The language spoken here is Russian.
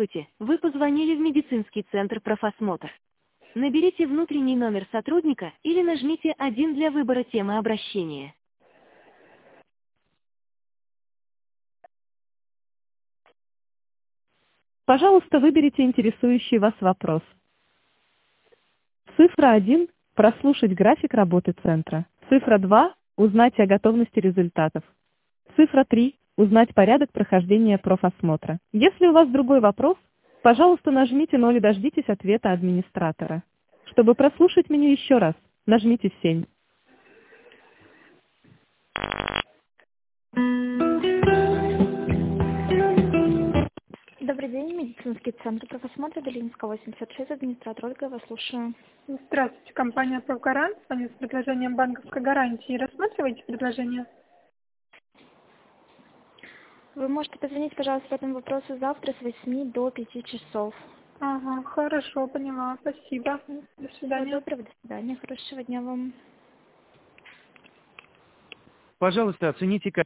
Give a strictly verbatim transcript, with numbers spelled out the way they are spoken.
Здравствуйте, вы позвонили в медицинский центр «Профосмотр». Наберите внутренний номер сотрудника или нажмите один для выбора темы обращения. Пожалуйста, выберите интересующий вас вопрос. Цифра один – прослушать график работы центра. Цифра два – узнать о готовности результатов. Цифра три – узнать порядок прохождения профосмотра. Если у вас другой вопрос, пожалуйста, нажмите ноль и дождитесь ответа администратора. Чтобы прослушать меню еще раз, нажмите семь. Добрый день, медицинский центр «Профосмотр», Белинского, восемьдесят шесть, администратор Ольга, вас слушаю. Здравствуйте, компания «Профгарант», звонит с предложением банковской гарантии. Рассматриваете предложение? Вы можете позвонить, пожалуйста, по этому вопросу завтра с восьми до пяти часов. Ага, хорошо, поняла. Спасибо. До свидания. Всего доброго, до свидания, хорошего дня вам. Пожалуйста, оцените